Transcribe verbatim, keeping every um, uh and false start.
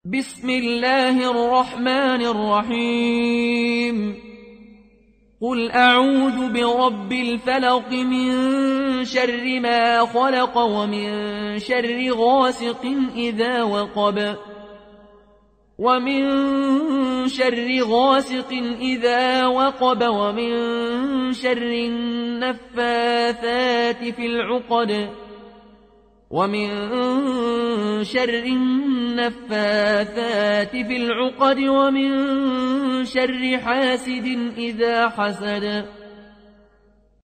بسم الله الرحمن الرحيم قل أعوذ برب الفلق من شر ما خلق ومن شر غاسق إذا وقب ومن شر غاسق إذا وقب ومن شر النفاثات في العقد ومن شر النفاثات في العقد ومن شر حاسد إذا حسد